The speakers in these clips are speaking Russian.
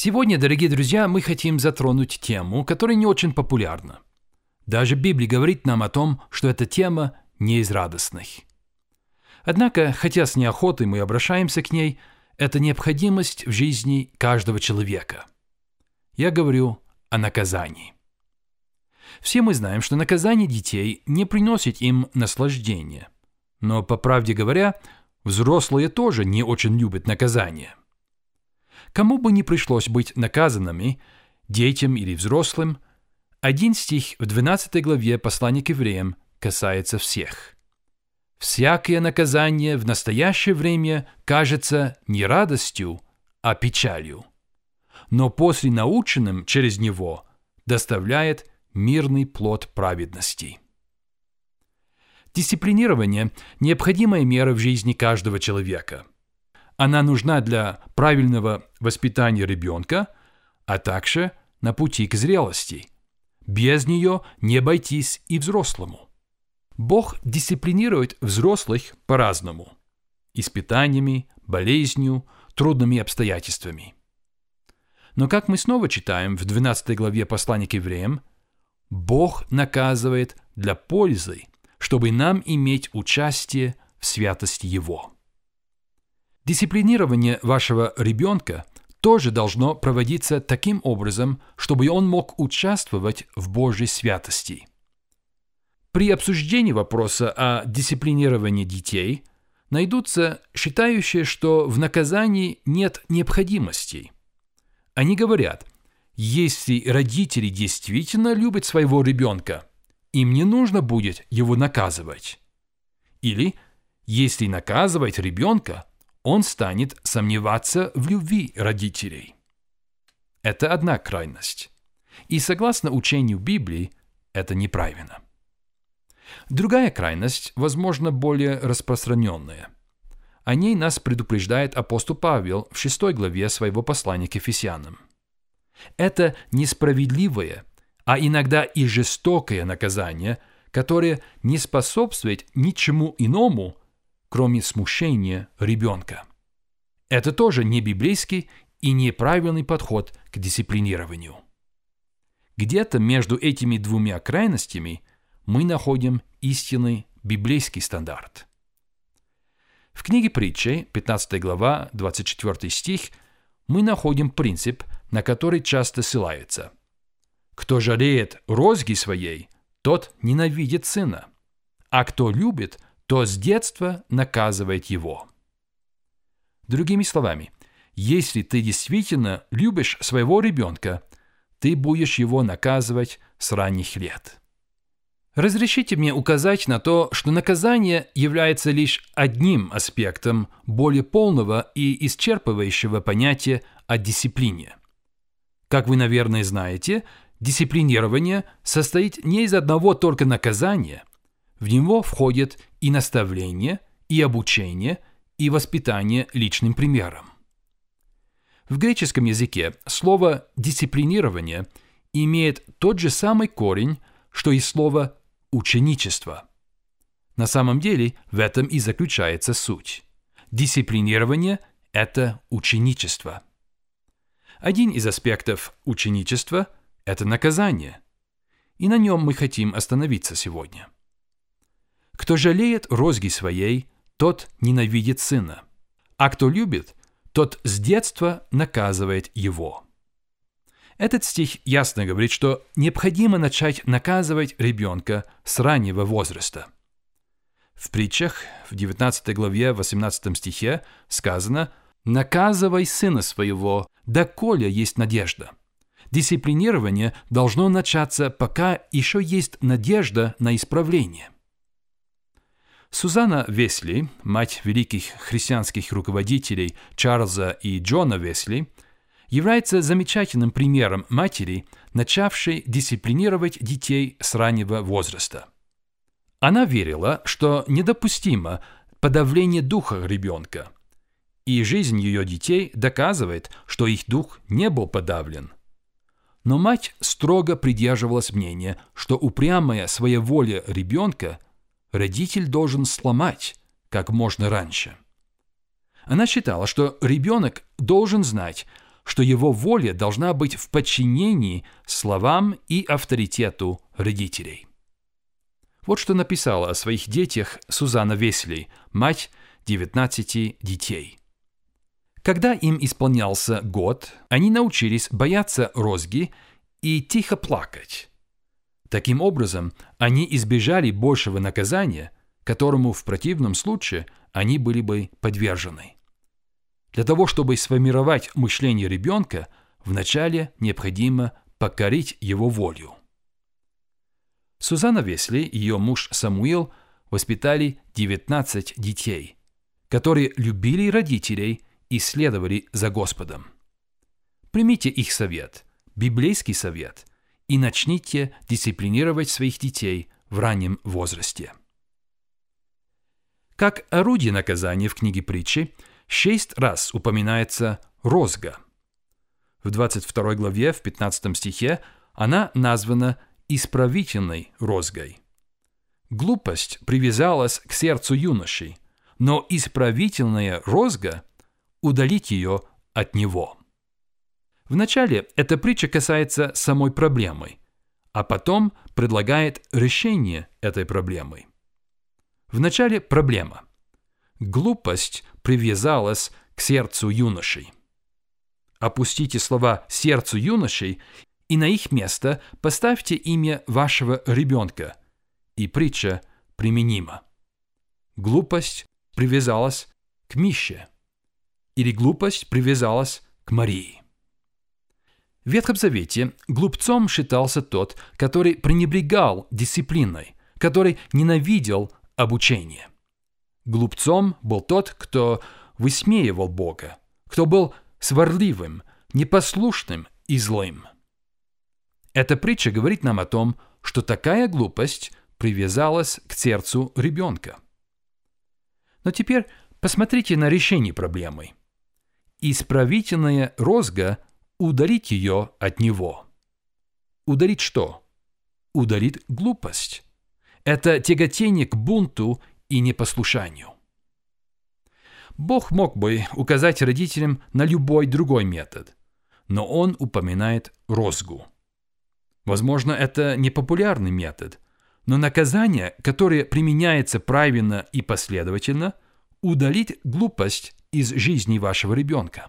Сегодня, дорогие друзья, мы хотим затронуть тему, которая не очень популярна. Даже Библия говорит нам о том, что эта тема не из радостных. Однако, хотя с неохотой мы обращаемся к ней, это необходимость в жизни каждого человека. Я говорю о наказании. Все мы знаем, что наказание детей не приносит им наслаждения. Но, по правде говоря, взрослые тоже не очень любят наказание. Кому бы ни пришлось быть наказанными, детям или взрослым, один стих в 12 главе послания к евреям касается всех. «Всякое наказание в настоящее время кажется не радостью, а печалью, но после наученным через него доставляет мирный плод праведности». Дисциплинирование – необходимая мера в жизни каждого человека. Она нужна для правильного воспитания ребенка, а также на пути к зрелости. Без нее не обойтись и взрослому. Бог дисциплинирует взрослых по-разному – испытаниями, болезнью, трудными обстоятельствами. Но как мы снова читаем в 12 главе послания к евреям, Бог наказывает для пользы, чтобы нам иметь участие в святости Его. Дисциплинирование вашего ребенка тоже должно проводиться таким образом, чтобы он мог участвовать в Божьей святости. При обсуждении вопроса о дисциплинировании детей найдутся считающие, что в наказании нет необходимости. Они говорят, если родители действительно любят своего ребенка, им не нужно будет его наказывать. Или, если наказывать ребенка, он станет сомневаться в любви родителей. Это одна крайность. И согласно учению Библии, это неправильно. Другая крайность, возможно, более распространенная. О ней нас предупреждает апостол Павел в 6 главе своего послания к Ефесянам. Это несправедливое, а иногда и жестокое наказание, которое не способствует ничему иному, кроме смущения ребенка. Это тоже не библейский и неправильный подход к дисциплинированию. Где-то между этими двумя крайностями мы находим истинный библейский стандарт. В книге Притчи, 15 глава, 24 стих, мы находим принцип, на который часто ссылаются. «Кто жалеет розги своей, тот ненавидит сына, а кто любит, то с детства наказывает его». Другими словами, если ты действительно любишь своего ребенка, ты будешь его наказывать с ранних лет. Разрешите мне указать на то, что наказание является лишь одним аспектом более полного и исчерпывающего понятия о дисциплине. Как вы, наверное, знаете, дисциплинирование состоит не из одного только наказания. В него входит и наставление, и обучение, и воспитание личным примером. В греческом языке слово «дисциплинирование» имеет тот же самый корень, что и слово «ученичество». На самом деле в этом и заключается суть. Дисциплинирование – это ученичество. Один из аспектов ученичества – это наказание. И на нем мы хотим остановиться сегодня. Кто жалеет розги своей, тот ненавидит сына, а кто любит, тот с детства наказывает его. Этот стих ясно говорит, что необходимо начать наказывать ребенка с раннего возраста. В притчах, в 19 главе, 18 стихе сказано «Наказывай сына своего, доколе есть надежда». Дисциплинирование должно начаться, пока еще есть надежда на исправление. Сузанна Весли, мать великих христианских руководителей Чарльза и Джона Весли, является замечательным примером матери, начавшей дисциплинировать детей с раннего возраста. Она верила, что недопустимо подавление духа ребенка, и жизнь ее детей доказывает, что их дух не был подавлен. Но мать строго придерживалась мнения, что упрямая своеволие ребенка родитель должен сломать как можно раньше. Она считала, что ребенок должен знать, что его воля должна быть в подчинении словам и авторитету родителей. Вот что написала о своих детях Сузанна Весли, мать 19 детей. Когда им исполнялся год, они научились бояться розги и тихо плакать. Таким образом, они избежали большего наказания, которому в противном случае они были бы подвержены. Для того, чтобы сформировать мышление ребенка, вначале необходимо покорить его волю. Сузанна Весли и ее муж Самуил воспитали 19 детей, которые любили родителей и следовали за Господом. Примите их совет, библейский совет, и начните дисциплинировать своих детей в раннем возрасте. Как орудие наказания в книге Притчи 6 раз упоминается розга. В 22 главе, в 15 стихе, она названа исправительной розгой. Глупость привязалась к сердцу юноши, но исправительная розга удалит ее от него. Вначале эта притча касается самой проблемы, а потом предлагает решение этой проблемы. Вначале проблема. Глупость привязалась к сердцу юноши. Опустите слова «сердцу юноши» и на их место поставьте имя вашего ребенка, и притча применима. Глупость привязалась к Мише, или глупость привязалась к Марии. В Ветхом Завете глупцом считался тот, который пренебрегал дисциплиной, который ненавидел обучение. Глупцом был тот, кто высмеивал Бога, кто был сварливым, непослушным и злым. Эта притча говорит нам о том, что такая глупость привязалась к сердцу ребенка. Но теперь посмотрите на решение проблемы. Исправительная розга удалит ее от него. Удалит что? Удалит глупость. Это тяготение к бунту и непослушанию. Бог мог бы указать родителям на любой другой метод, но Он упоминает розгу. Возможно, это непопулярный метод, но наказание, которое применяется правильно и последовательно, удалит глупость из жизни вашего ребенка.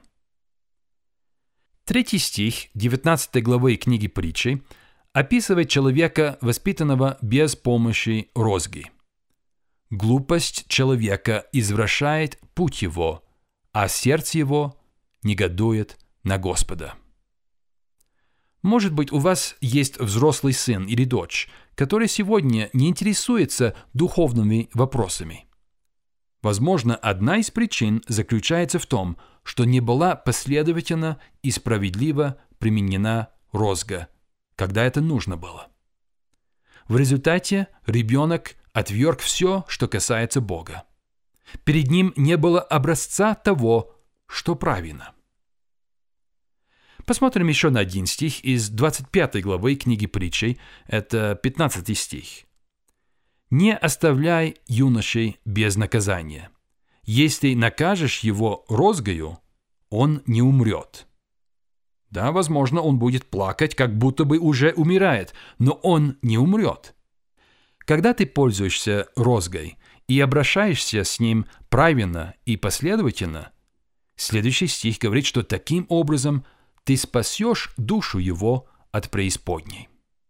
3 стих 19 главы книги Притчи описывает человека, воспитанного без помощи розги. Глупость человека извращает путь его, а сердце его негодует на Господа. Может быть, у вас есть взрослый сын или дочь, который сегодня не интересуется духовными вопросами. Возможно, одна из причин заключается в том, что не была последовательно и справедливо применена розга, когда это нужно было. В результате ребенок отверг все, что касается Бога. Перед ним не было образца того, что правильно. Посмотрим еще на один стих из 25 главы книги Притчей, это 15 стих. «Не оставляй юношей без наказания. Если накажешь его розгою, он не умрет». Да, возможно, он будет плакать, как будто бы уже умирает, но он не умрет. Когда ты пользуешься розгой и обращаешься с ним правильно и последовательно, следующий стих говорит, что таким образом ты спасешь душу его от преисподней.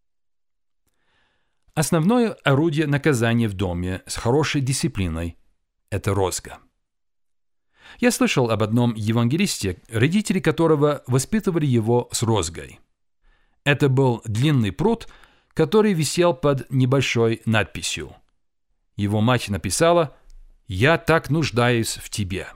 Основное орудие наказания в доме с хорошей дисциплиной – это розга. Я слышал об одном евангелисте, родители которого воспитывали его с розгой. Это был длинный прут, который висел под небольшой надписью. Его мать написала «Я так нуждаюсь в тебе».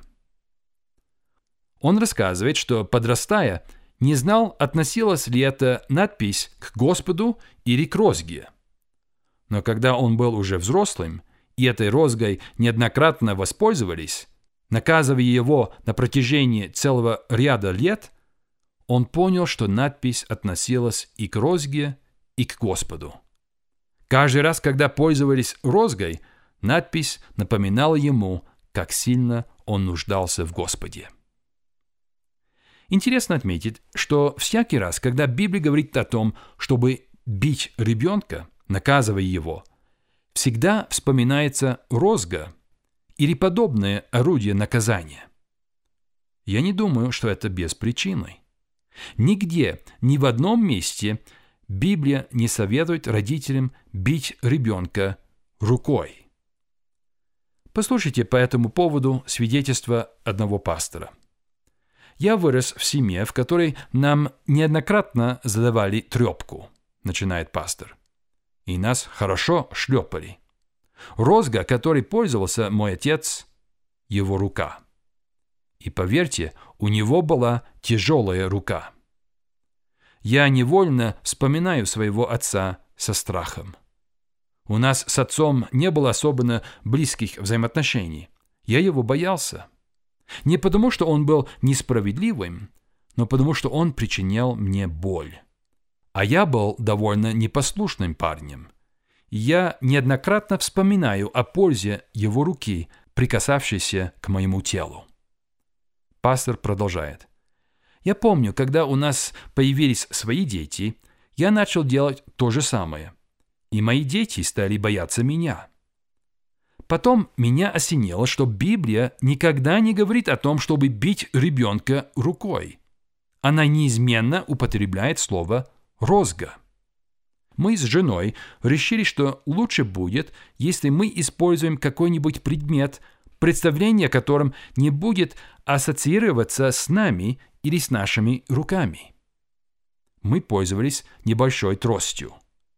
Он рассказывает, что, подрастая, не знал, относилась ли эта надпись к Господу или к розге. Но когда он был уже взрослым, и этой розгой неоднократно воспользовались, наказывая его на протяжении целого ряда лет, он понял, что надпись относилась и к розге, и к Господу. Каждый раз, когда пользовались розгой, надпись напоминала ему, как сильно он нуждался в Господе. Интересно отметить, что всякий раз, когда Библия говорит о том, чтобы бить ребенка, наказывая его, всегда вспоминается розга или подобное орудие наказания. Я не думаю, что это без причины. Нигде, ни в одном месте Библия не советует родителям бить ребенка рукой. Послушайте по этому поводу свидетельство одного пастора. «Я вырос в семье, в которой нам неоднократно задавали трепку», начинает пастор. «И нас хорошо шлепали. Розга, которой пользовался мой отец, его рука. И поверьте, у него была тяжелая рука. Я невольно вспоминаю своего отца со страхом. У нас с отцом не было особенно близких взаимоотношений. Я его боялся. Не потому, что он был несправедливым, но потому, что он причинял мне боль. А я был довольно непослушным парнем. Я неоднократно вспоминаю о пользе его руки, прикасавшейся к моему телу». Пастор продолжает. «Я помню, когда у нас появились свои дети, я начал делать то же самое. И мои дети стали бояться меня. Потом меня осенило, что Библия никогда не говорит о том, чтобы бить ребенка рукой. Она неизменно употребляет слово «розга». Мы с женой решили, что лучше будет, если мы используем какой-нибудь предмет, представление о котором не будет ассоциироваться с нами или с нашими руками. Мы пользовались небольшой тростью.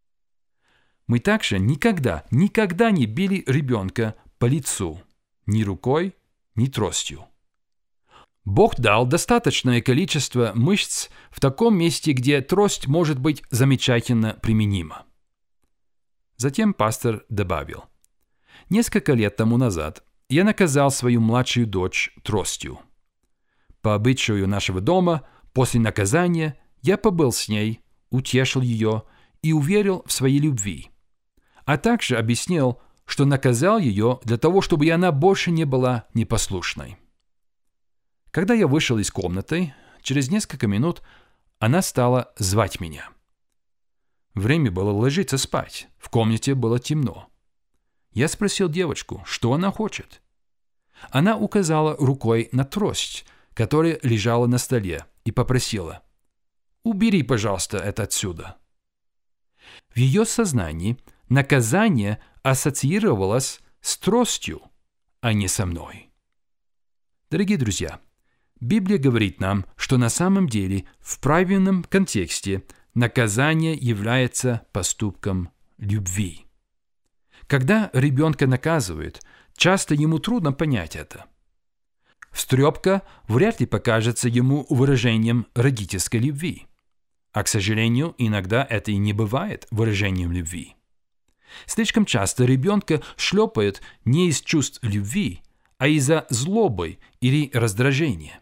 Мы также никогда не били ребенка по лицу, ни рукой, ни тростью. Бог дал достаточное количество мышц в таком месте, где трость может быть замечательно применима. Затем пастор добавил: «Несколько лет тому назад я наказал свою младшую дочь тростью. По обычаю нашего дома, после наказания я побыл с ней, утешил ее и уверил в своей любви, а также объяснил, что наказал ее для того, чтобы она больше не была непослушной. Когда я вышел из комнаты, через несколько минут она стала звать меня. Время было ложиться спать, в комнате было темно. Я спросил девочку, что она хочет. Она указала рукой на трость, которая лежала на столе, и попросила: «Убери, пожалуйста, это отсюда». В ее сознании наказание ассоциировалось с тростью, а не со мной. Дорогие друзья, Библия говорит нам, что на самом деле в правильном контексте наказание является поступком любви. Когда ребенка наказывают, часто ему трудно понять это. Встрепка вряд ли покажется ему выражением родительской любви. А, к сожалению, иногда это и не бывает выражением любви. Слишком часто ребенка шлепают не из чувств любви, а из-за злобы или раздражения.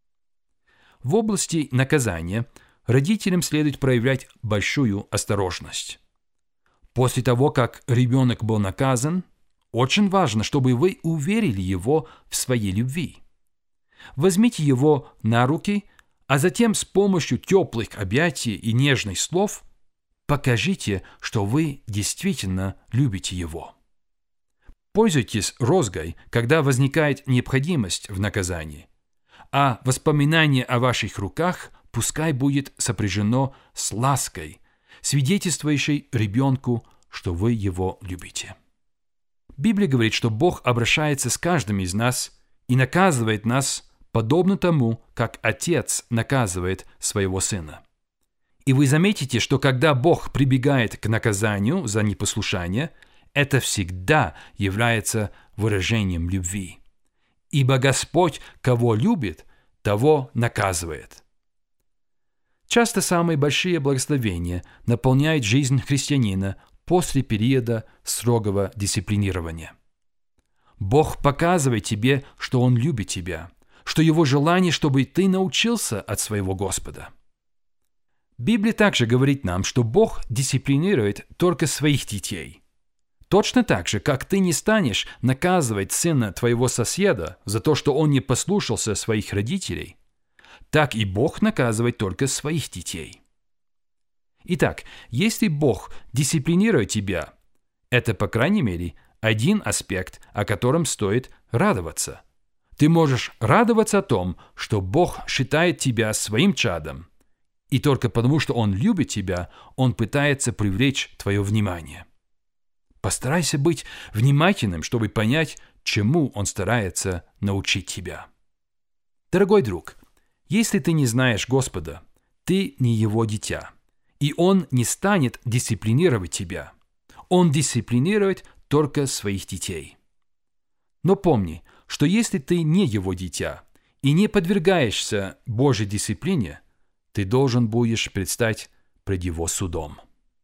В области наказания родителям следует проявлять большую осторожность. После того, как ребенок был наказан, очень важно, чтобы вы уверили его в своей любви. Возьмите его на руки, а затем с помощью теплых объятий и нежных слов покажите, что вы действительно любите его. Пользуйтесь розгой, когда возникает необходимость в наказании, а воспоминание о ваших руках пускай будет сопряжено с лаской, свидетельствующей ребенку, что вы его любите. Библия говорит, что Бог обращается с каждым из нас и наказывает нас подобно тому, как отец наказывает своего сына. И вы заметите, что когда Бог прибегает к наказанию за непослушание, это всегда является выражением любви. Ибо Господь, кого любит, того наказывает. Часто самые большие благословения наполняют жизнь христианина после периода строгого дисциплинирования. Бог показывает тебе, что Он любит тебя, что Его желание, чтобы ты научился от своего Господа. Библия также говорит нам, что Бог дисциплинирует только своих детей. Точно так же, как ты не станешь наказывать сына твоего соседа за то, что он не послушался своих родителей, так и Бог наказывает только своих детей. Итак, если Бог дисциплинирует тебя, это, по крайней мере, один аспект, о котором стоит радоваться. Ты можешь радоваться о том, что Бог считает тебя своим чадом, и только потому, что Он любит тебя, Он пытается привлечь твое внимание. Постарайся быть внимательным, чтобы понять, чему Он старается научить тебя. Дорогой друг, если ты не знаешь Господа, ты не Его дитя, и Он не станет дисциплинировать тебя. Он дисциплинирует только своих детей. Но помни, что если ты не Его дитя и не подвергаешься Божьей дисциплине, ты должен будешь предстать пред Его судом.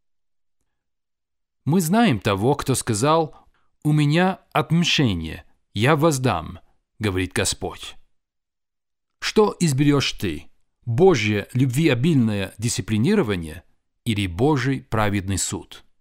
Мы знаем того, кто сказал: «У меня отмщение, я воздам», говорит Господь. Что изберешь ты? Божье любвеобильное дисциплинирование или Божий праведный суд?